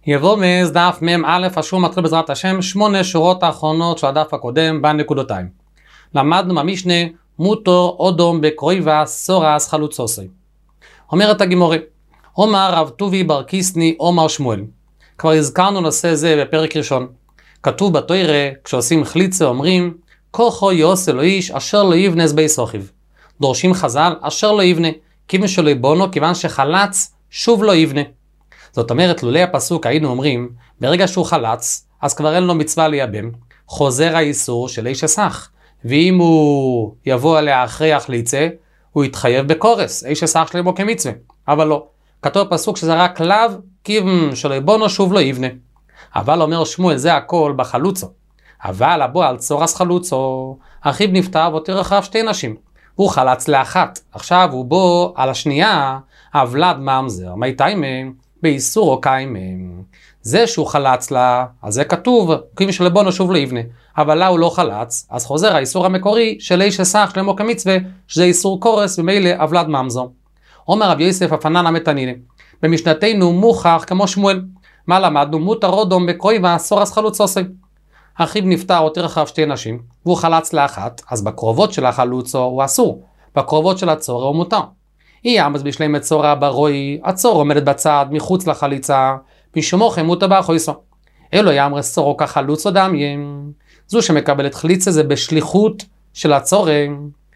יבוא מאז דף מ"א, השיעור מתחיל בעזרת השם 8 שורות האחרונות של הדף הקודם בנקודותיים. למדנו מהמשנה מותר אודום בקרויבה סורס חלוצוסי. אומרת הגימורה, אומר רב טובי בר קיסני אומר שמואל. כבר הזכרנו נושא זה בפרק ראשון. כתוב בתורה, כשעושים חליצה אומרים כוחו יעשה לו איש אשר לא יבנה בייס אחיו. דורשים חז"ל אשר לא יבנה, כיוון שלא יבונו, כיוון שחלץ שוב לא יבנה. זאת אומרת, לולי הפסוק היינו אומרים, ברגע שהוא חלץ, אז כבר אין לו מצווה לייבם, חוזר האיסור של איש אסך. ואם הוא יבוא עליה אחרי החליצה, הוא יתחייב בקורס, איש אסך שלמו כמצווה. אבל לא, כתוב בפסוק שזה רק לאו, כיוון שלא יבונו שוב לא יבנה. אבל אומר שמואל, זה הכל בחלוצו. אבל הבוא על צורס חלוצו, אחיו נפטר ואותיר אחריו 2 נשים. הוא חלץ לאחת, עכשיו הוא בוא על השנייה, אבלד ממזר, מי תיימה, באיסור או קיימה. זה שהוא חלץ לה, אז זה כתוב, כיוון שלבונו שוב לא יבנה. אבל לה הוא לא חלץ, אז חוזר האיסור המקורי של איש אסך שלמו כמצווה, שזה איסור קורס ומילא אבלד ממזר. אומר רב יוסף אפנן המתנינה, במשנתנו מוכח כמו שמואל. מה למדנו? מותר אודום בקרויבה סורס חלוצוסי. אחיו נפטר הותיר אחריו 2 נשים, והוא חלץ לאחת, אז בקרובות של החלוצו הוא אסור, בקרובות של הצורה הוא מותר. היא יעמס בשלם את צורה ברוי, הצור עומדת בצד מחוץ לחליצה, משמוכם מותר באחויסו. אלו יאמרס צורו כחלוצו דמיים. זו שמקבלת חליצה זה בשליחות של הצורה,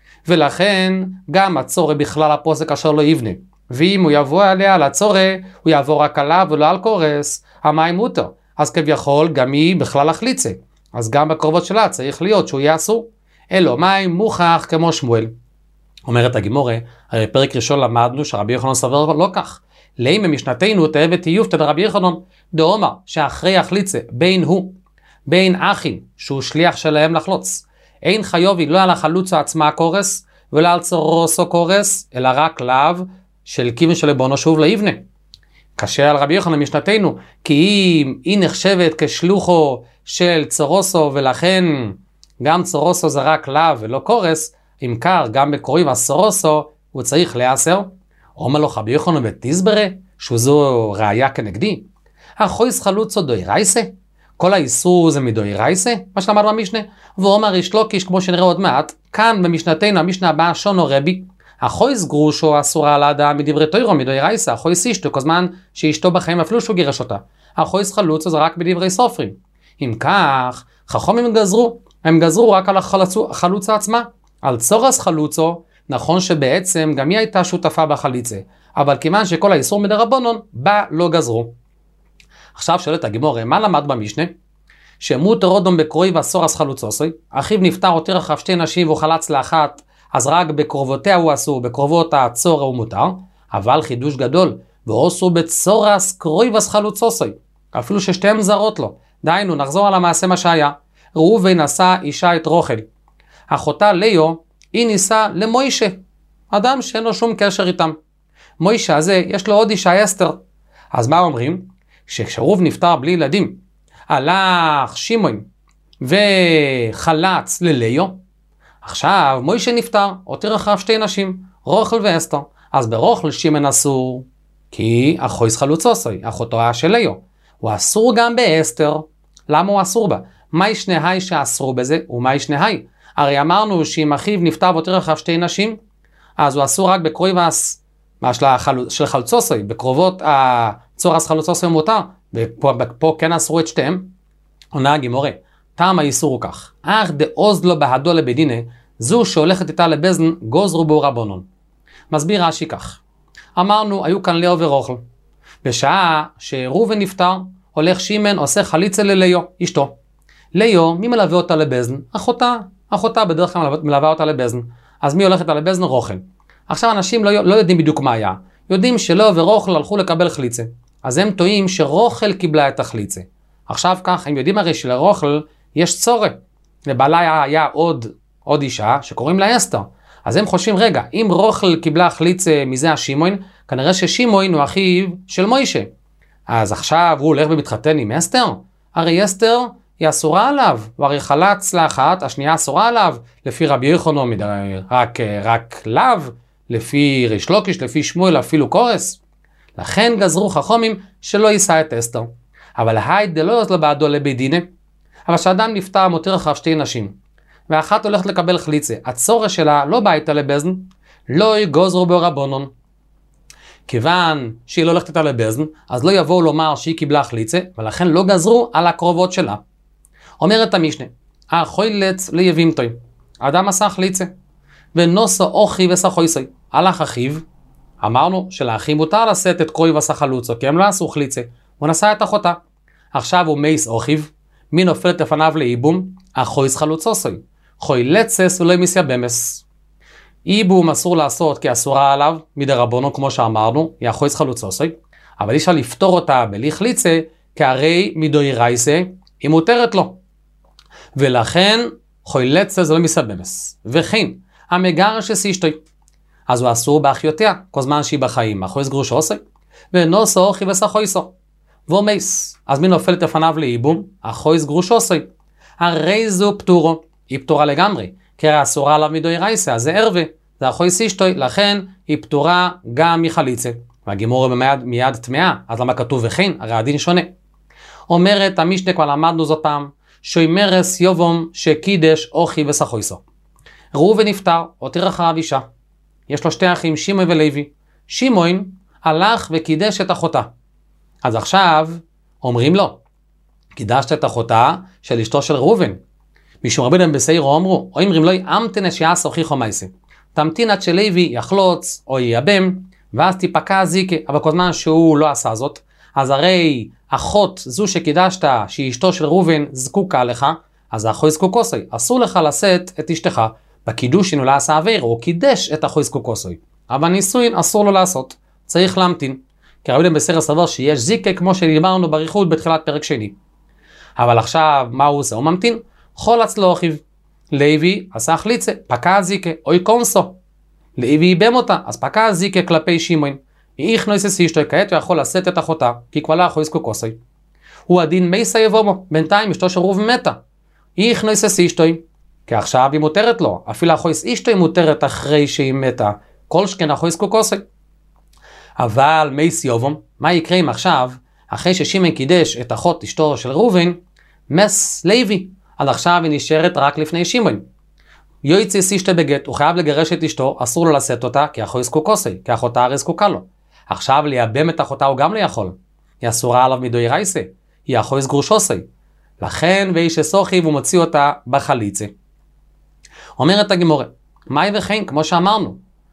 ולכן גם הצורה בכלל הפוסק אשר לא יבנה. ואם הוא יבוא עליה לצורה, הוא יעבור רק עליו ולא על קורס, המים מותר. אז כביכול גם היא בכלל החליצה. אז גם בקרובות שלה צריך להיות שהוא יהיה אסור. אלו מים מוכח כמו שמואל. אומרת הגימורה, הרי פרק ראשון למדנו שרבי יוחנן סבר לא כך. לאם במשנתנו תאבת תיופתא דרבי יוחנן, דאמר שאחרי החליצה בין אחים שהוא שליח שלהם לחלוץ, אין חיובי לא על החלוצה עצמה קורס ולא על צורוסו קורס, אלא רק לאו של כיוון שלבונו שוב לא יבנה. קשה על רבי יוחנן משנתנו, כי היא נחשבת כשלוחו של צורוסו, ולכן גם צורוסו זה רק לאו ולא קורס, אם קר גם בקרויבה סורוסו הוא צריך להיאסר. אומר לו רבי יוחנן בתסברה, שזו ראיה כנגדי, החויס חלוצו דוירייסה, כל האיסור זה מדוירייסה, מה שלמד במשנה. ואומר איש לוקיש, כמו שנראה עוד מעט, כאן במשנתנו המשנה הבאה שונו רבי, החויס גרושו אסורה על האדם מדברי תוירו מדוירייסה, החויס אשתו כל זמן שאשתו בחיים אפילו שהוא גירש אותה. החויס חלוצו זה רק בדברי סופרים. אם כך, חכמים הם גזרו רק על החלוצה עצמה. על צורס חלוצו, נכון שבעצם גם היא הייתה שותפה בחליצה, אבל כיוון שכל האיסור מדרבנן, בה לא גזרו. עכשיו שואלת הגימורה, מה למד במשנה? שמותר אודום בקרויבה סורס חלוצוסי, אחיו נפטר הותיר אחריו 2 נשים והוא חלץ לאחת, אז רק בקרובותיה הוא אסור, בקרובות הצורה הוא מותר, אבל חידוש גדול, ואוסו בצורס קרויבס חלוצוסי, אפילו ששתיהם זרות לו. דיינו, נחזור על המעשה מה שהיה. ראובן נשא אישה את רחל. אחותה ליאו, היא נישאה למוישה, אדם שאין לו שום קשר איתם. מוישה הזה, יש לו עוד אישה אסתר. אז מה אומרים? שכשראובן נפטר בלי ילדים, הלך שמעון וחלץ לליאו, עכשיו מוישה נפטר, הותיר אחריו 2 נשים, רחל ואסתר. אז ברחל שמעון אסור, כי החויס חלוצוסי, אחותו של ליאו. הוא אסור גם באסתר. למה הוא אסור בה? מה ישנהי שאסרו בזה, ומה ישנהי? הרי אמרנו שאם אחיו נפטר והותיר אחריו 2 נשים, אז הוא אסור רק בקרויבס של חלוצוסי, בקרובות הצורס חלוצוסי הוא מותר, ופה כן אסרו את שתיהם. עונה הגימורה, טעם האיסור הוא כך, אך דעוז לו בהדו לבדינה, זו שהולכת איתה לבזן גוזרו בו רבונון. מסביר רש"י כך, אמרנו היו כאן ליאו ורחל, בשעה שראובן נפטר, הולך שמעון עושה חליצה לליאו, אשתו. ליאו, מי מלווה אותה לבזן? אחותה בדרך כלל מלווה אותה לבזן. אז מי הולכת על לבזן? רחל. עכשיו אנשים לא יודעים בדיוק מה היה. יודעים שלא ורחל הלכו לקבל חליצה. אז הם טועים שרחל קיבלה את החליצה. עכשיו כך, הם יודעים הרי שלרחל יש צורה. לבעלה היה עוד אישה שקוראים לה אסתר. אז הם חושבים, רגע, אם רחל קיבלה חליצה מזה השמעון, כנראה ששמעון הוא אחיו של מוישה. אז עכשיו הוא הולך ומתחתן עם אסתר? הרי אסתר היא אסורה עליו, והרי חלץ לאחת, השנייה אסורה עליו, לפי רבי יוחנן רק לאו, לפי ריש לוקיש, לפי שמואל אפילו קורס. לכן גזרו חכמים שלא יישא את אסתר. אבל היי דלא יוז לו בעדו לבית דינה. אבל כשאדם נפטר מותיר אחריו שתי נשים, ואחת הולכת לקבל חליצה, הצורך שלה לא ביתה לבזן, לא יגוזרו בו רבונון. כיוון שהיא לא הולכת איתה לבזן, אז לא יבואו לומר שהיא קיבלה חליצה, ולכן לא גזרו על הקרובות שלה. אומרת המשנה, החוילץ ליבימתוי, האדם עשה חליצה, ונוסו אוכי וסחויסוי, הלך אחיו, אמרנו שלאחים מותר לשאת את קרוי וסחלוצו, כי הם לא עשו חליצה, הוא נשא את אחותה. עכשיו הוא מייס אוכיו, מי נופלת לפניו לאיבום, החויס חלוצוסוי, חוילצס ולא מסייבמס. איבום אסור לעשות כי אסורה עליו, מדרבונו כמו שאמרנו, היא החויס חלוצוסוי, אבל אי אפשר לפתור אותה בלי חליצה, כי הרי מדוירייסה היא מותרת לו. ולכן חוילצס ולא מסייבמס. וכן, המגרש אשתוי, אז הוא אסור באחיותיה, כל זמן שהיא בחיים, החויס גרושוסי, ונוסו אוכי וסחויסו. והוא מייס, אז מי נופלת לפניו לאיבום? החויס גרושוסי. הרי זו פטורו, היא פטורה לגמרי, כי הרי אסורה עליו מדוירייסה, אז זה ערווה, זה החויס אשתוי, לכן היא פטורה גם מחליצה. והגימורה מיד טמאה, אז למה כתוב וכן? הרי הדין שונה. אומרת המשנה, כבר למדנו זאת פעם, שוימרס יובום שקידש אוכי וסחויסו. ראובן נפטר, הותיר אחריו אישה. יש לו שתי אחים, שמעון ולוי. שמעון הלך וקידש את אחותה. אז עכשיו אומרים לו, קידשת את אחותה של אשתו של ראובן. משום רבינם בסיירו אמרו, או אמרים לו, אמתנה שיעשו חיכו מייסה. תמתין עד שלוי יחלוץ או ייבם, ואז תיפקע הזיקה. אבל כל זמן שהוא לא עשה זאת, אז הרי אחות זו שקידשת, שהיא אשתו של ראובן, זקוקה לך, אז האחוי זקוקוסוי. אסור לך לשאת את אשתך. בקידושין הוא לא עשה עביר, הוא קידש את אחוי זקוקוסוי. אבל נישואין אסור לו לעשות. צריך להמתין. כי רבינם בסיירו סבר שיש זיקה כמו שדיברנו בריחוד בתחילת פרק שני. אבל עכשיו מה הוא עושה? הוא ממתין. חולץ לו אחיו. לוי עשה חליצה, פקע הזיקה, אוי קונסו. לוי ייבם אותה, אז פקע הזיקה כלפי שמעון. איך נויסס אשתוי, כעת הוא יכול לשאת את אחותה, כי כבר לא אחוי זקוקוסוי. הוא הדין מייסה יבומו, בינתיים אשתו של ראובן מתה. איך נויסס אשתוי, כי עכשיו היא מותרת לו, אפילו אחוי אשתוי מותרת אחרי שהיא מתה, כל שכן אחוי זקוקוסוי. אבל מייס יבום, מה יקרה אם עכשיו, אחרי ששמעון קידש את אחות אשתו של ראובן, מס לוי, עד עכשיו היא נשארת רק לפני שמעון. יויצס אשתוי בגט, הוא חייב לגרש את אשתו, אסור לו לשאת אותה, כי אחוי זקוקוסוי, כי אחותה הרי זקוקה לו. עכשיו לייבם את אחותה הוא גם לא יכול. היא אסורה עליו מדוירייסה, היא אחוי גרושוסוי. לכן ואיש אסוכי והוא מוציא אותה בחליצה. אומרת הגמורה, מהי וכן, כמו שאמרנו,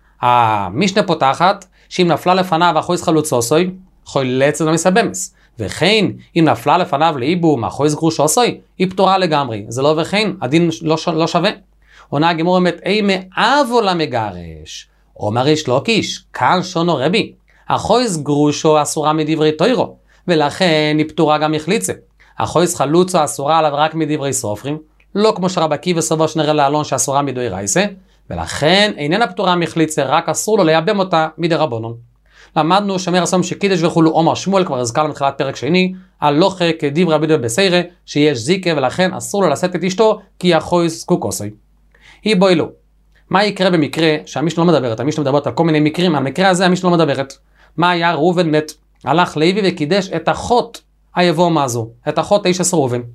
המשנה פותחת, שאם נפלה לפניו אחוי חלוצוסוי, חוילצת ומסבמס. וכן, אם נפלה לפניו לאיבום אחוי גרושוסוי, היא פטורה לגמרי. זה לא וכן, הדין לא שווה. עונה הגמורה אומרת, אי מאבו למגרש. אומר איש לא קיש, כאן שונו רבי. החויס גרושו אסורה מדברי תוירו, ולכן היא פטורה גם מחליצה. החויס חלוצו אסורה עליו רק מדברי סופרים, לא כמו שרבקי וסובו שנראה לאלון שאסורה מדוירייסה, ולכן איננה פטורה מחליצה, רק אסור לו לייבם אותה מדרבנון. למדנו שמר הסום שקידש וכולו עומר שמואל, כבר הזכרנו מתחילת פרק שני, הלוכה כדברי רבי בסיירה, שיש זיקה ולכן אסור לו לשאת את אשתו, כי החויס זקוקוסוי. היא בוילו. מה יקרה במקרה שהמשנה לא מדברת? המשנה מדברת על כל מיני מקרים, על המקרה הזה המשנה לא מדברת. מה היה? ראובן מת, הלך לוי וקידש את אחות היבומה הזו, את אחות איש עשר ראובן.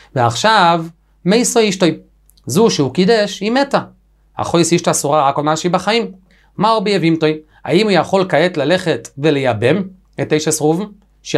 ועכשיו מייסו אשתוי, זו שהוא קידש היא מתה. החויס אשתה אסורה רק עוד מה שהיא בחיים. מה הוא ביבימתוי? האם הוא יכול כעת ללכת ולייבם את איש עשר ראובן,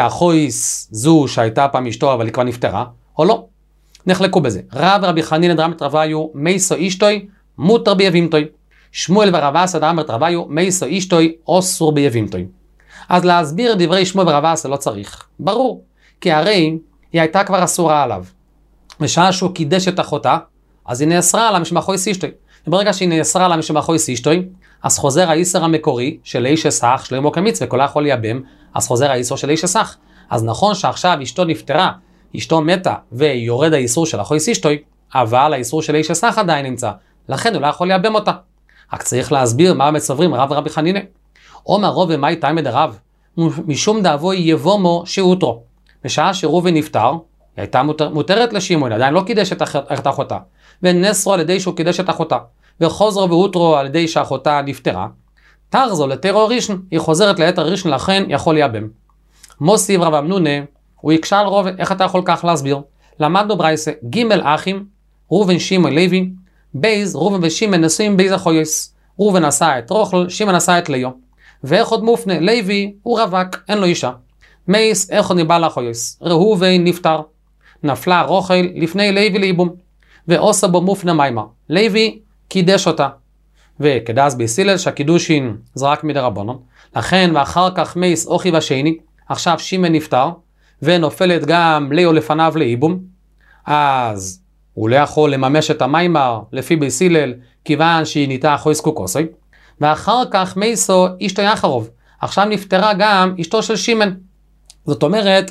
שהחויס זו שהייתה פעם אשתו אבל היא כבר נפטרה, או לא? נחלקו בזה. רב ורבי חנינא דאמרת רביו מייסו אשתוי מותר ביבימתוי. שמואל ורב אסא דאמרת רביו מייסו אשתוי אסור ביבימתוי. אז להסביר דברי שמואל ורב אסא לא צריך. ברור, כי הרי היא הייתה כבר אסורה עליו. בשעה שהוא קידש את אחותה, אז היא נאסרה עליו משום אחויס אשתוי. וברגע שהיא נאסרה עליו משום אחויס אשתוי, אז חוזר האיסר המקורי של איש אסך, שלמה כמצווה, כל יכול לייבם, אז חוזר האיסור של איש אסך. אז נכון שעכשיו אשתו נפטרה, אשתו מתה, ויורד האיסור של אחויס אשתוי, אבל האיסור של איש אסך עדיין נמצא. לכן הוא לא יכול לייבם אותה. רק צריך להסביר מה מצברים רב ורבי חנינא. אומר רוב ומאי תימא דרב, משום דאבוי יבומו שאותרו. בשעה שראובן נפטר, היא הייתה מותרת לשמעון, עדיין לא קידש את אחותה. ונסרו על ידי שהוא קידש את אחותה. וחוזרו ואותרו על ידי שאחותה נפטרה. תחזור לתרו ראשון, היא חוזרת ליתר ראשון, לכן יכול לייבם. מוסיף רב אמנונה, הוא יקשה על ראובן, איך אתה יכול כך להסביר? למדנו ברייסה, ג' אחים, ראובן, שמעון, לוי, בייז, ראובן ושמעון נשואים בייז החויס. ראובן עשה את רוכל, שמעון עשה את ליאו. ואיך עוד מופנה, לוי הוא רווק, אין לו אישה. מייס, איך עוד ניבא לחויס? ראובן נפטר. נפלה רוכל לפני לוי לאיבום. ועושה בו מופנה מיימר. לוי קידש אותה. וכדאז ביסילל שהקידושין זה רק מדי רבונון. לכן ואחר כך מייס אוכי בשני, עכשיו שמעון נפטר, ונופלת גם ליאו לפניו לאיבום, אז הוא לא יכול לממש את המיימר לפי ביסילל, כיוון שהיא ניתה אחוי סקוקוסי, ואחר כך מייסו אשתו יחרוב, עכשיו נפטרה גם אשתו של שמעון. זאת אומרת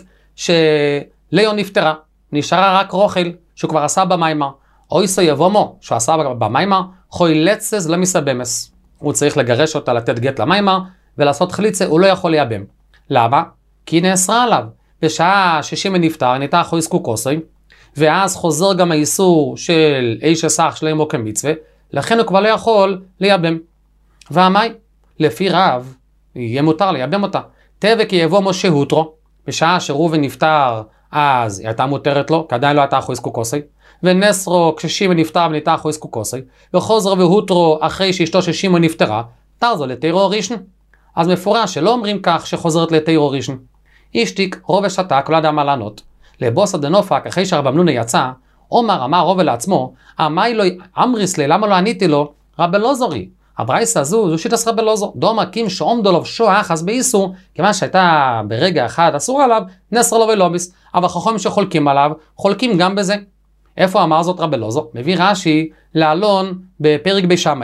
שליאו נפטרה, נשארה רק רוכל שהוא כבר עשה במיימר, אויסו יבומו שהוא עשה במיימר, חוי לצז למסבמס. הוא צריך לגרש אותה לתת גט למיימר, ולעשות חליצה הוא לא יכול לייבם. למה? כי היא נאסרה עליו. בשעה ששמעון נפטר, ניתה אחוי סקוקוסי, ואז חוזר גם האיסור של איש אסך שלמו כמצווה, לכן הוא כבר לא יכול לייבם. והמי? לפי רב, יהיה מותר לייבם אותה. תבק יבוא משה הוטרו, בשעה שראובן נפטר, אז היא הייתה מותרת לו, כי עדיין לא הייתה אחוי סקוקוסי, ונסרו כששמעון נפטר וניתה אחוי סקוקוסי, וחוזר והוטרו אחרי שאשתו של שמעון נפטרה, תרזו לתירו ראשון. אז מפורש שלא אומרים כך שחוזרת לתירו ראשון. אישתיק רוב ושתק לא ידע מה לענות. לבוסה דנופק אחרי שהרב אמנונה יצא, אמר רוב לעצמו, אמי לו אמריס לי, למה לא עניתי לו? רב אלעזרי. הברייסה הזו זו שיטס רב אלעזר. דומא קים שעומדו לו שוח אז באיסור, כיוון שהייתה ברגע אחד אסור עליו, נסר לו ולוביס. אבל חכמים שחולקים עליו, חולקים גם בזה. איפה אמר זאת רב אלעזר? מביא רש"י לאלון בפרק בשמאי.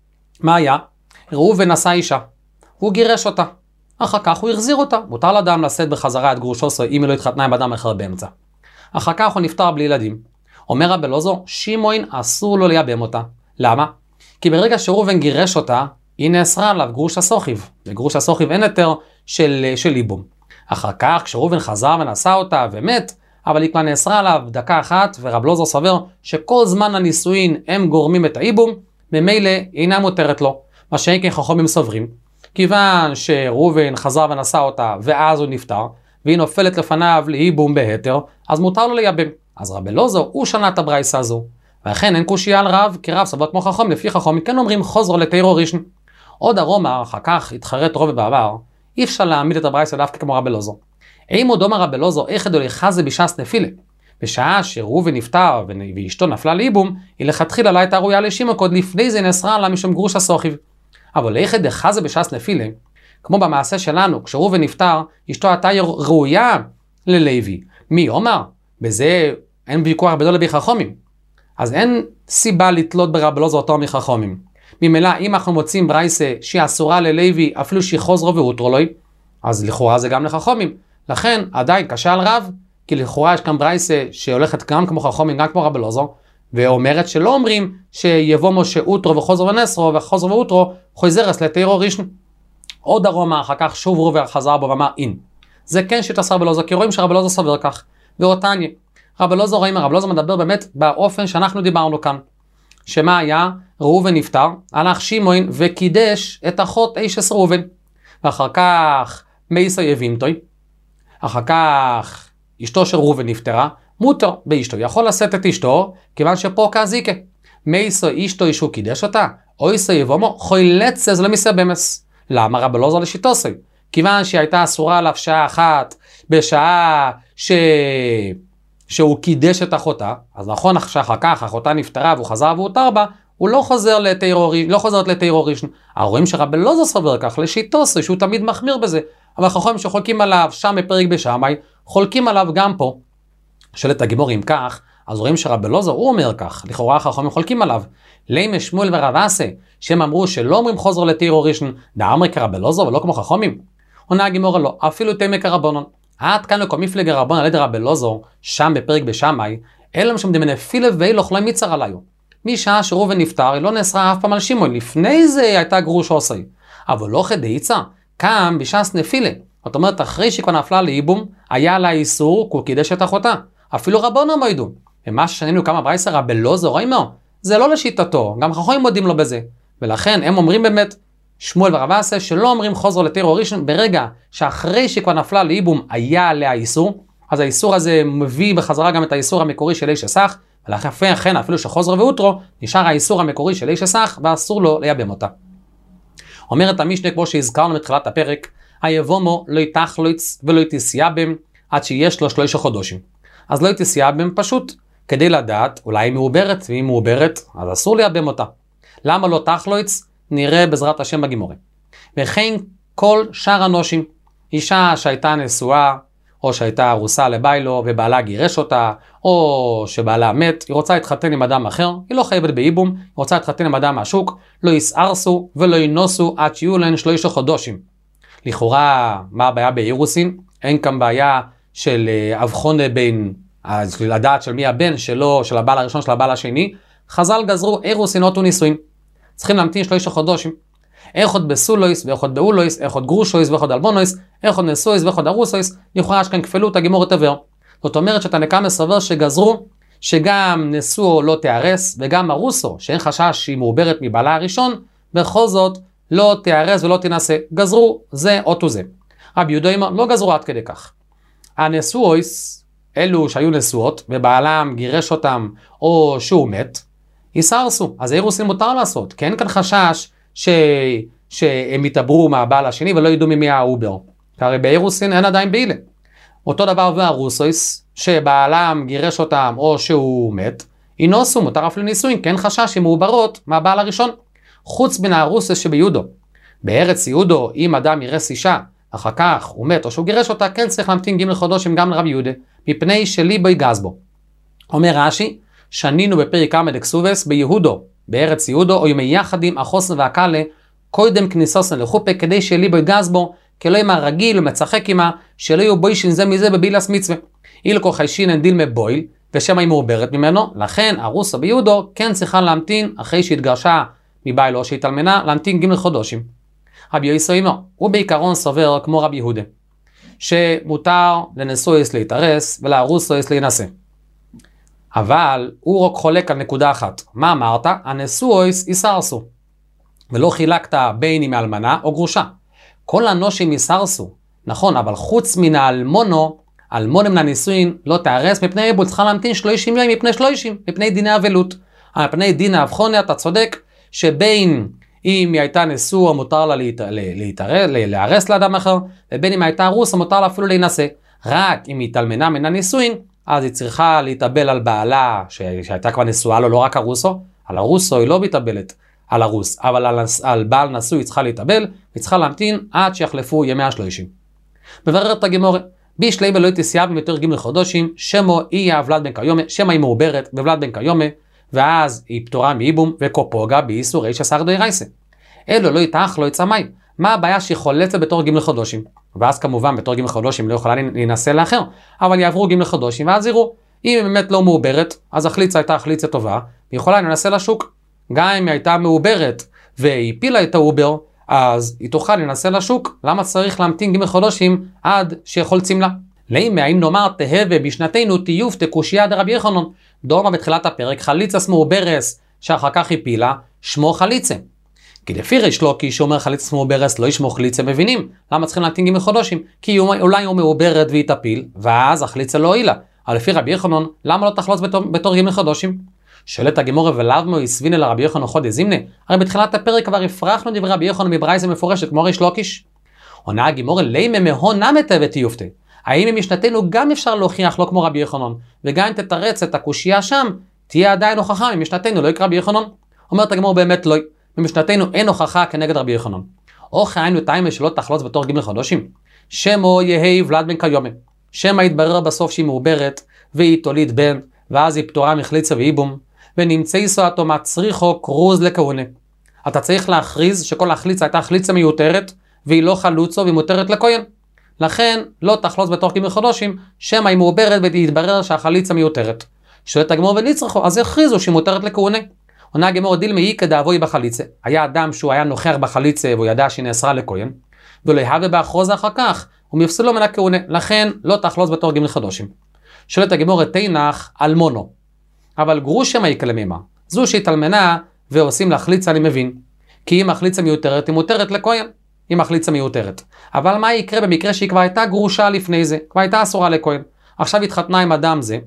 מה היה? ראובן נשא אישה. הוא גירש אותה. אחר כך הוא החזיר אותה. מותר לאדם לשאת בחזרה את גרושו אם היא לא התחתנה עם אדם אחר באמצע. אחר כך הוא נפטר בלי ילדים. אומר רב אלעזר, שמעון אסור לו לייבם אותה. למה? כי ברגע שראובן גירש אותה, היא נאסרה עליו גרוש הסוכיב. וגרוש הסוכיב אין יותר של איבום. אחר כך כשראובן חזר ונשא אותה ומת, אבל היא כבר נאסרה עליו דקה אחת, ורב אלעזר סבר שכל זמן הנישואין הם גורמים את האיבום, ממילא אינה מותרת לו. מה שאין כן חכמים סוברים. כיוון שראובן חזר ונשא אותה ואז הוא נפטר, והיא נופלת לפניו לאיבום בהתר, אז מותר לו לייבם. אז רב אלעזר הוא שנה את הברייסה הזו. ואכן אין קושיה על רב, כי רב סבר כמו חכם, לפי חכם כן אומרים חוזר לתירו ראשון. עוד הרומא אחר כך התחרט רוב בעבר, אי אפשר להעמיד את הברייסה דווקא כמו רב אלעזר. אם עוד אומר רב אלעזר איכד לחזה בש"ס נפילה. בשעה שראובן נפטר ואשתו נפלה לאיבום, היא לכתחילה לא הייתה ראויה לשמעון, עוד לפני זה נאסרה לה משום גרוש הסוכיב. אבל לאיכד לחזה בש"ס נפילה, כמו במעשה שלנו, כשראובן נפטר, אשתו הייתה ראויה ללוי. מי אומר? בזה אין ויכוח גדול לבי חכמים. אז אין סיבה לתלות ברב אלעזר אותו מחכמים. ממילא אם אנחנו מוצאים ברייסה שהיא אסורה ללוי אפילו שהיא חוזרו והותרו לו, אז לכאורה זה גם לחכמים. לכן עדיין קשה על רב, כי לכאורה יש כאן ברייסה שהולכת גם כמו חכמים, גם כמו רב אלעזר, ואומרת שלא אומרים שיבוא משה הותרו וחוזר ונסרו וחוזר והותרו חוזרס לתירו ראשון. עוד הרומא אחר כך שוב רובר חזר בו ואמר אין. זה כן שיטת רב אלעזר, כי רואים שרב אלעזר סובר כך. ואותניה, רב אלעזר רואים, רב אלעזר מדבר באמת באופן שאנחנו דיברנו כאן. שמה היה? ראובן נפטר, הלך שמעון וקידש את אחות אישס ראובן. ואחר כך מייסו יבימתוי. אחר כך אשתו של ראובן נפטרה, מותר באשתו. יכול לשאת את אשתו, כיוון שפה כזיקה. מייסו אשתו אישו קידש אותה, אויסו יבומו חוילצז למסבמס. למה רב אלעזר לשיטוסי? כיוון שהיא הייתה אסורה עליו שעה אחת, בשעה שהוא קידש את אחותה, אז נכון שאחר כך אחותה נפטרה והוא חזר והותר בה, הוא לא חוזרת לתירו ראשון. רואים שרב אלעזר סובר כך לשיטוסי, שהוא תמיד מחמיר בזה. אבל חכמים שחולקים עליו שם בפרק בשמאי, חולקים עליו גם פה. שואלת הגימור אם כך, אז רואים שרב אלעזר הוא אומר כך, לכאורה החכמים חולקים עליו. לימי שמואל ורב אסי, שהם אמרו שלא אומרים חוזר לתירו ראשון, דאמרי כרב אלעזר ולא כמו חכמים. עונה הגימור לא, אפילו תמי כרבנון. עד כאן לכל מפלגה רבון על ידי רב אלעזר, שם בפרק בשמאי, אלא משום דמנפילה ואילוך לא מיצר עליו. משעה שראובן נפטר, היא לא נאסרה אף פעם על שמעון, לפני זה הייתה גרוש עושי. אבל לא חדאיצה, קם בש"ס נפילה. זאת אומרת, אחרי שכבר נפלה לאיבום, היה לה איסור, הוא קידש את אחותה. אפילו רבונו מועדו. ומה ששנינו כמה ברייסה רב אלעזר רואים, זה לא לשיטתו, גם חכמים מודים לו בזה. ולכן הם אומרים באמת, שמואל ורב אסי, שלא אומרים חוזר לתירו ראשון, ברגע שאחרי שכבר נפלה לאיבום היה עליה איסור, אז האיסור הזה מביא בחזרה גם את האיסור המקורי של איש אסך, ולכן אפילו שחוזר ואותרו, נשאר האיסור המקורי של איש אסך, ואסור לו לייבם אותה. אומרת המשנה, כמו שהזכרנו בתחילת הפרק, היבומו לא יתחלוץ ולא יתסייבם, עד שיש לו 3 חודשים. אז לא יתסייבם פשוט, כדי לדעת, אולי היא מעוברת, ואם מעוברת, אז אסור לייבם אותה. למה לא תחלוץ? נראה בעזרת השם בגימורה. וכן כל שאר הנושים, אישה שהייתה נשואה, או שהייתה ארוסה לביילו, ובעלה גירש אותה, או שבעלה מת, היא רוצה להתחתן עם אדם אחר, היא לא חייבת באיבום, היא רוצה להתחתן עם אדם מהשוק, לא יסערסו ולא ינוסו עד שיהיו להן 3 חודשים. לכאורה, מה הבעיה באירוסין? אין כאן בעיה של הבחון בין לדעת של מי הבן שלו, של הבעל הראשון, של הבעל השני. חז"ל גזרו אירוסינות ונישואין. צריכים להמתין 3 חודשים. אחד בסולויס ואחד באולויס, אחד גרושויס ואחד אלבונויס, אחד נשואיס ואחד ארוסויס, לכאורה יש כאן כפלות הגימורת תבהר. זאת אומרת שאתה נקם מסבר שגזרו שגם נשואו לא תיהרס, וגם ארוסו, שאין חשש שהיא מעוברת מבעלה הראשון, בכל זאת לא תיהרס ולא תנסה. גזרו זה אותו זה. רבי יהודה אמר, לא גזרו עד כדי כך. הנשואיס, אלו שהיו נשואות, ובעלם גירש אותם, או שהוא מת, יסרסו. אז האירוסין מותר לעשות, כי אין כאן חשש שהם יתעברו מהבעל השני ולא ידעו ממי האובר. הרי באירוסין אין עדיין בעילה. אותו דבר והרוסויס, שבעלם גירש אותם או שהוא מת, אינוסו, מותר אפילו נישואין, כי אין חשש שהן מעוברות מהבעל הראשון. חוץ מן הרוסוס שביהודו. בארץ יהודו, אם אדם ירס אישה, אחר כך הוא מת או שהוא גירש אותה, כן צריך להמתין ג' חודשים גם לרבי יהודה, מפני שליבו יגז בו. אומר רש"י, שנינו בפרק כ"ה דכסובס ביהודו, בארץ יהודו, או ימי יחדים, החוסן והקלה, קודם כניסוסן לחופה, כדי שליבו יגז בו, כלא ימה רגיל ומצחק עמה, שלא יהיו בוישין זה מזה בבילס מצווה. אילקו חיישין דיל מבויל, ושמה היא מעוברת ממנו, לכן הרוסה ביהודו כן צריכה להמתין, אחרי שהתגרשה מבעלו שהתאלמנה, להמתין ג' חודשים. רבי יוסי אומר, הוא בעיקרון סובר כמו רבי יהודה, שמותר לנשואיס להתארס ולארוסויס להינשא. אבל הוא רק חולק על נקודה אחת. מה אמרת? הנשואיס יסרסו. ולא חילקת בין אם אלמנה או גרושה. כל הנושים יסרסו. נכון, אבל חוץ מן האלמונו, אלמונים לנישואין לא תארס מפני איבוד, צריכה להמתין 30 ימים מפני 30, מפני דיני אבלות. מפני דין האבחוני אתה צודק, שבין אם היא הייתה נשואה מותר לה להיארס לאדם אחר, ובין אם הייתה ארוסה מותר לה אפילו להינשא. רק אם היא התאלמנה מן הנישואין, אז היא צריכה להתאבל על בעלה שהייתה כבר נשואה לו, לא רק ארוסו. על ארוסו היא לא מתאבלת על ארוס, אבל על בעל נשוי היא צריכה להתאבל, היא צריכה להמתין עד שיחלפו ימי ה-30. מבררת הגמורה, בישלי בלא תסייב יותר ג' חודשים, שמו היא הבלד בן קיומה, שמה היא מעוברת בבלד בן קיומה, ואז היא פטורה מאיבום וקופוגה באיסור איש אסר דאורייסה. אלו לא יתח לא יצא מים. מה הבעיה שהיא חולצת בתור ג' חודשים? ואז כמובן בתור ג' חודשים לא יכולה להינשא לאחר, אבל יעברו ג' חודשים ואז יראו. אם היא באמת לא מעוברת, אז החליצה הייתה החליצה טובה, היא יכולה להינשא לשוק. גם אם היא הייתה מעוברת והיא הפילה את העובר, אז היא תוכל להינשא לשוק. למה צריך להמתין ג' חודשים עד שיחולצים לה? לימה, אם נאמר תהווה בשנתנו תיוף תקושיה דרבי יחנון, דורמה בתחילת הפרק חליצה מעוברס שאחר כך הפילה, שמו חליצה. כי לפי ריש לוקיש שאומר חליצה מעוברס לא ישמו חליצה, מבינים למה צריכים להמתין ג' חודשים? כי אולי הוא מעוברת והיא תפיל, ואז החליצה לא הועילה. אבל לפי רבי יחנון, למה לא תחלוץ בתור ג' חודשים? שואלת הגמורה, ולמה הסבין אל רבי יחנון חודש זימנה? הרי בתחילת הפרק כבר הפרחנו דברי רבי יחנון מברייתא מפורשת כמו ריש לוקיש. עונה הגמורה, לימה מהונה מטבת תיופתא. האם במשנתנו גם אפשר להוכיח לא כמו רבי יחנון, וגם אם תתרץ את הקושייה שם, תהיה עדיין הוכחה, במשנתנו לא יקרא רבי יחנון? אומרת הגמורה, באמת לא, במשנתנו אין הוכחה כנגד רבי יחנון. או חיינו תיימה שלא תחלוץ בתור ג' חודשים. שמו יהי ולד בן קיומה. שמה יתברר בסוף שהיא מעוברת, והיא תוליד בן, ואז היא פטורה מחליצה ואיבום, ונמצא סועתו מצריכו קרוז לכהונה. אתה צריך להכריז שכל החליצה הייתה חליצה מיותרת, והיא לא חלוצו והיא מותרת לכהן. לכן לא תחלוץ בתוך ג' חודשים, שמה היא מעוברת ויתברר שהחליצה מיותרת. שואלת הגמור ונצרכו, אז הכריזו שהיא מותרת לכהונה. עונה הגמור, דילמה היא כדאבוי בחליצה. היה אדם שהוא היה נוכח בחליצה והוא ידע שהיא נאסרה לכהן, ולא יהווה באחרוזה אחר כך, הוא מפסלו מן הכהונה, לכן לא תחלוץ בתוך ג' חודשים. שואלת הגמור, תינח אלמונו. אבל גרושה מה יקלממה? זו שהתאלמנה ועושים לה חליצה, אני מבין. כי אם החליצה מיותרת, היא מותרת לכהן. אם החליצה מיותרת. אבל מה יקרה במקרה שהיא כבר הייתה גרושה לפני זה? כבר הייתה אסורה לכהן. עכשיו התחתנה עם אדם זה,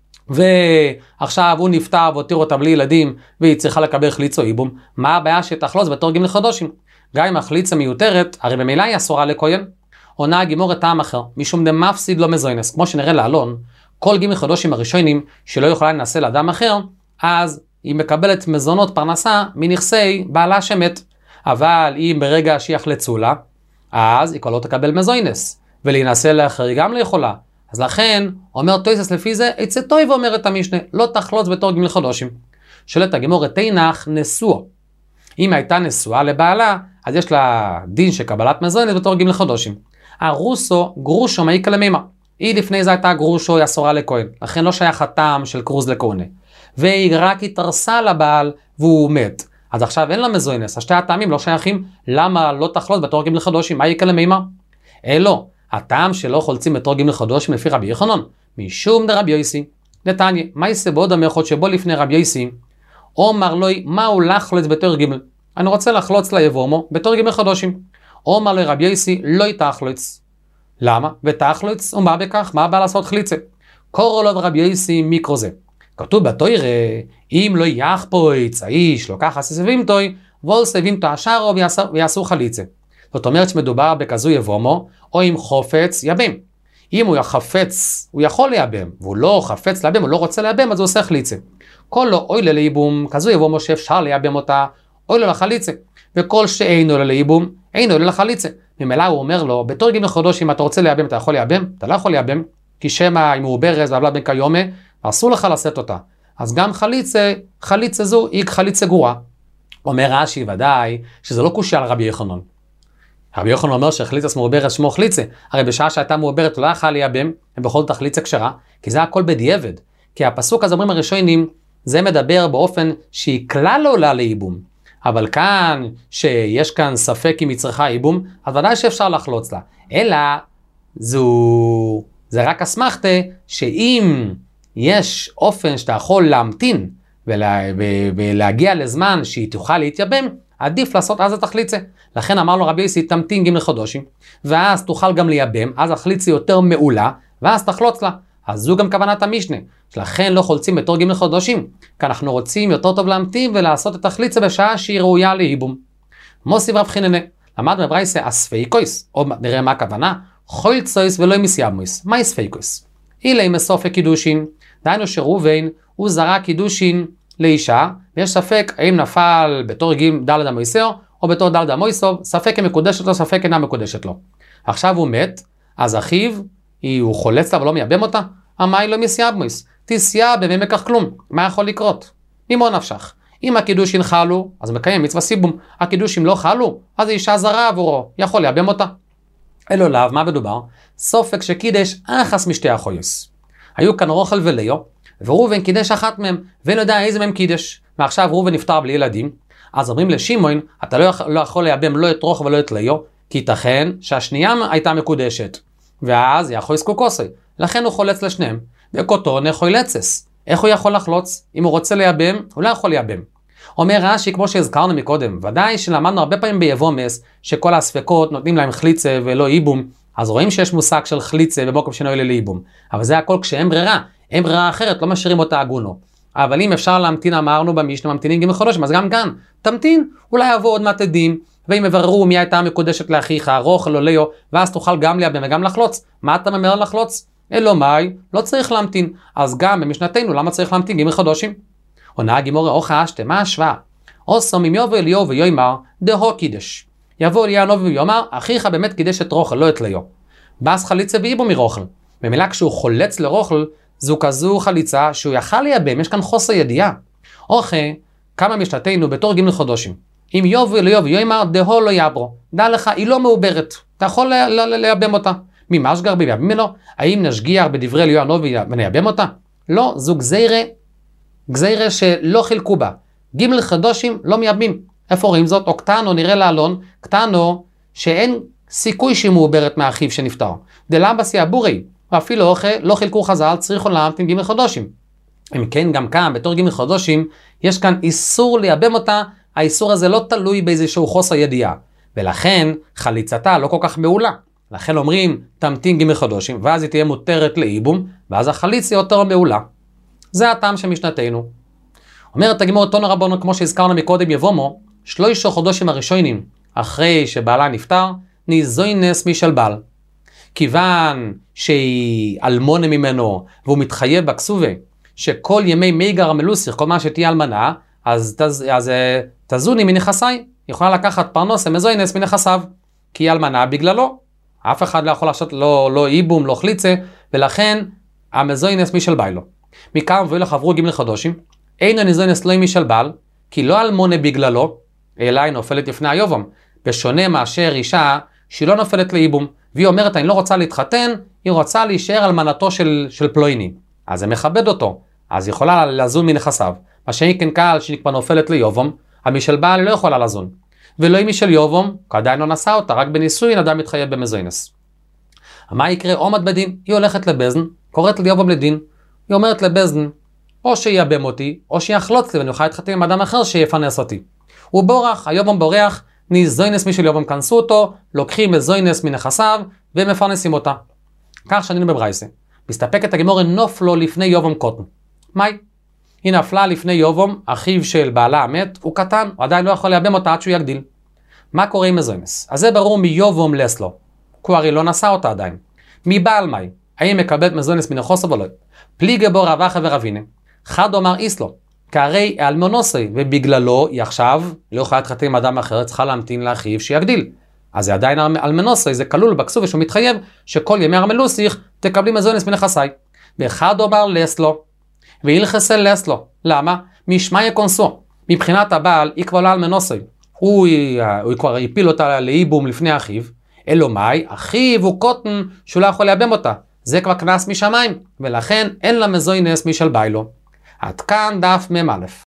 ועכשיו הוא נפטר והותיר אותה בלי ילדים, והיא צריכה לקבל חליצה או ייבום. מה הבעיה שתחלוץ בתור ג' חודשים? גם אם החליצה מיותרת, הרי במילא היא אסורה לכהן. עונה הגימור את טעם אחר, משום דמפסיד לא מזוינס. כמו שנראה לאלון, כל ג' חודשים הראשונים שלא יכולה לנסה לאדם אחר, אז היא מקבלת מזונות פרנסה מנכסי בעלה שמת. אבל אם ברגע שיחלצו לה, אז היא כבר לא תקבל מזוינס, ולהינשא לאחר גם לא יכולה. אז לכן, אומר תויסס לפי זה, עצה טוי ואומרת המשנה, לא תחלוץ בתור ג' חודשים. שואלת הגימור תינך נשואה. אם הייתה נשואה לבעלה, אז יש לה דין שקבלת מזוינס בתור ג' חודשים. הרוסו גרושו מעיקה למימה. היא לפני זה הייתה גרושו, היא אסורה לכהן. לכן לא שייך הטעם של קרוז לכהונה. והיא רק התארסה לבעל והוא מת. אז עכשיו אין לה מזוינס. השתי הטעמים לא שייכים. למה לא תחלוץ בתור ג' חודשים? מעיקה למימה? לא. הטעם שלא חולצים בתור ג' חודשים לפי רבי יוחנן. משום דרבי יוסי. נתניה, מה יעשה בעוד המלכות שבו לפני רבי יוסי? אומר לו, מה הוא לחלץ בתור ג'? אני רוצה לחלוץ ליבומו בתור ג' חודשים. אומר לו רבי יוסי, לא יתחלץ. למה? ותחלץ, ומה בכך? מה בא לעשות חליצה? קוראו לו רבי יוסי מיקרו זה. כתוב בתוירה, אם לא יחפוץ, האיש לוקח הסביבים תוי, וול סביבים תעשרו ויעשו חליצה. זאת אומרת שמדובר בכזו יבומו, או אם חופץ יבם. אם הוא חפץ, הוא יכול לייבם, והוא לא חפץ לייבם, הוא לא רוצה לייבם, אז הוא עושה חליצה. כל לא אוי לייבום, כזו יבומו שאפשר לייבם אותה, אוי לו לחליצה. וכל שאינו לייבום, אינו לחליצה. ממילא הוא אומר לו, בתור ג' חודש, אם אתה רוצה לייבם, אתה יכול לייבם? אתה לא יכול לייבם, כי שמא אם הוא ברז והבלד בן כיומה, אסור לך לשאת אותה. אז גם חליצה זו היא חליצה גרועה. אומר רש"י ודאי שזה לא קושי על רבי יוחנן. רבי יוחנן אומר שחליצה מעוברת שמו חליצה. הרי בשעה שהייתה מעוברת לא יכלה לייבם, הם בכל זאת חליצה כשרה, כי זה הכל בדיעבד. כי הפסוק הזה אומרים הראשונים, זה מדבר באופן שהיא כלל לא עולה לייבום. אבל כאן, שיש כאן ספק אם היא צריכה ייבום, אז ודאי שאפשר לחלוץ לה. אלא, זה רק אסמכתה שאם יש אופן שאתה יכול להמתין ולהגיע לזמן שהיא תוכל להתייבם, עדיף לעשות אז התחליצה. לכן אמר לו רבי יוסי, תמתין ג' חודשים, ואז תוכל גם לייבם, אז החליצה יותר מעולה, ואז תחלוץ לה. אז זו גם כוונת המשנה, שלכן לא חולצים בתור ג' חודשים, כי אנחנו רוצים יותר טוב להמתין ולעשות את החליצה בשעה שהיא ראויה לייבום. מוסיף רב חיננה, למד בברייסה אספיקויס, עוד נראה מה הכוונה, חולצויס ולא מסיימויס. מה אספיקויס? אילי מסוף קידושין, דהיינו שראובן הוא זרק קידושין לאישה, ויש ספק האם נפל בתור ד' המויסר או בתור ד' המויסוב, ספק היא מקודשת לו, ספק אינה מקודשת לו. עכשיו הוא מת, אז אחיו, הוא חולץ לה ולא מייבם אותה, אמי לא מסיימויס, תסייבם ואין בכך כלום. מה יכול לקרות? ממו נפשך. אם הקידושין חלו, אז מקיים מצווה סיבום. הקידושים לא חלו, אז אישה זרה עבורו, יכול לייבם אותה. אלו לאו, מה מדובר? סופק שקידש אחס משתי החויוס. היו כאן רוכל וליו, וראובן קידש אחת מהם, ואין יודע איזה מהם קידש. ועכשיו ראובן נפטר בלי ילדים, אז אומרים לשמעון, אתה לא יכול לייבם לא את רוכל ולא את ליו, כי ייתכן שהשנייה הייתה מקודשת. ואז יכול זקוקוסי, לכן הוא חולץ לשניהם, וכותו חולצס. איך הוא יכול לחלוץ? אם הוא רוצה לייבם, הוא לא יכול לייבם. אומר רש"י, כמו שהזכרנו מקודם, ודאי שלמדנו הרבה פעמים ביבומס, שכל הספקות נותנים להם חליצה ולא ייבום, אז רואים שיש מושג של חליצה במקום שאינו אלה לייבום. אבל זה הכל כשאין ברירה, אין ברירה אחרת, לא משאירים אותה עגונו. אבל אם אפשר להמתין, אמרנו במשנה, ממתינים ג' חודשים, אז גם כאן, תמתין, אולי יבוא עוד מעט עדים, ואם יבררו מי הייתה מקודשת לאחיך, רוכל או ליו, ואז תוכל גם לייבם וגם לחלוץ. מה אתה ממהר לחלוץ? אלו מאי, לא צריך להמתין. אז גם במשנתנו, למה צריך להמתין ג' חודשים? עונה הגימורה, או חשת, מה השוואה? עושם אם יבוא אליהו ויאמר, דהו קידש. יבוא אליהו ויאמר, אחיך באמת קידש את רוכל, לא את ליו. באז חליצה וייבום מרוכל. במילה כשהוא חולץ לרוכל, זו כזו חליצה שהוא יכל לייבם, יש כאן חוסר ידיעה. אוכל, כמה משנתנו בתור ג' חודשים. אם יבוא אליהו ויאמר, דהו לא יברו. דע לך, היא לא מעוברת. אתה יכול לייבם אותה. ממשגר בייבם ממנו? האם נשגיח בדברי אליהו הנביא ונייבם אותה? לא, זו גזירה שלא חילקו בה. ג' חודשים לא מייבמים. איפה רואים זאת? או קטנו, נראה לאלון, קטנו שאין סיכוי שהיא מעוברת מאחיו שנפטר. דלם בסי אבורי, ואפילו לא חילקו חז"ל, צריכו להמתין ג' חודשים. אם כן, גם כאן, בתור ג' חודשים, יש כאן איסור לייבם אותה, האיסור הזה לא תלוי באיזשהו חוסר ידיעה. ולכן, חליצתה לא כל כך מעולה. לכן אומרים, תמתין ג' חודשים, ואז היא תהיה מותרת לייבום, ואז החליצה יותר מעולה. זה הטעם של משנתנו. אומרת הגמרא תנו רבנו, כמו שהזכרנו מקודם, יבומו 3 חודשים הראשונים אחרי שבעלה נפטר, ניזוינס משל בעל. כיוון שהיא אלמונה ממנו, והוא מתחייב בכסובה, שכל ימי מיגר המלוסיך, כל מה שתהיה אלמנה, אז תזוני מנכסי, יכולה לקחת פרנוס מזוינס מנכסיו, כי היא אלמנה בגללו. אף אחד לא יכול לעשות לא איבום, לא חליצה, ולכן המזוינס משל ביילו. מכאן ואילך עברו ג' חודשים, אין הניזוינס לא משל בעל, כי לא אלמונה בגללו, אלא היא נופלת לפני היובום, בשונה מאשר אישה שהיא לא נופלת לאיבום, והיא אומרת אני לא רוצה להתחתן, היא רוצה להישאר אלמנתו של פלויני, אז זה מכבד אותו, אז היא יכולה לזון מנכסיו. מה שהיא כן קהל שהיא כבר נופלת ליובום, המשל בעל לא יכולה לזון, ולא היא משל יובום, עדיין לא נשא אותה, רק בנישואין אדם מתחייב במזוינס. מה יקרה? עומד בדין, היא הולכת לבזן, קוראת ליובום לדין, היא אומרת לבזן, או שיאבם אותי, או שיחלוץ לי, ואני אוכל להתחתן עם אדם אחר שיפרנס אותי. הוא בורח, היובום בורח, ניזוינס משל יובום, כנסו אותו, לוקחים מזוינס מנכסיו, ומפרנסים אותה. כך שנינו בברייסה. מסתפקת הגמרא נופלו לפני יובום קוטן. מהי? היא נפלה לפני יובום, אחיו של בעלה המת, הוא קטן, הוא עדיין לא יכול להיאבם אותה עד שהוא יגדיל. מה קורה עם מזוינס? אז זה ברור מיובום לסלו. הוא הרי לא נשא אותה עדיין. מבעל מאי? האם מקבלת מזוינס מנכוסו ולא? פליגה בו רבחה ורבינה. חד אומר איסלו. כהרי אלמונוסי, ובגללו היא עכשיו לא יכולה להתחתן עם אדם אחר, צריכה להמתין לאחיו שיגדיל. אז זה עדיין אלמונוסי, זה כלול בכסובה שהוא מתחייב שכל ימי המלוסיך תקבלי מזוינס מנכסי. ואחד אומר לסלו, והילחסל לסלו. למה? משמעיה קונסו. מבחינת הבעל היא כבר לא אלמונוסי. הוא כבר הפיל אותה לאיבום לפני אחיו. אלו מאי, אחיו הוא קוטן שהוא לא יכול להיאבם אותה. זה כבר כנס משמיים, ולכן אין לה מזוינס משל ביילו. עד כאן דף מ"א.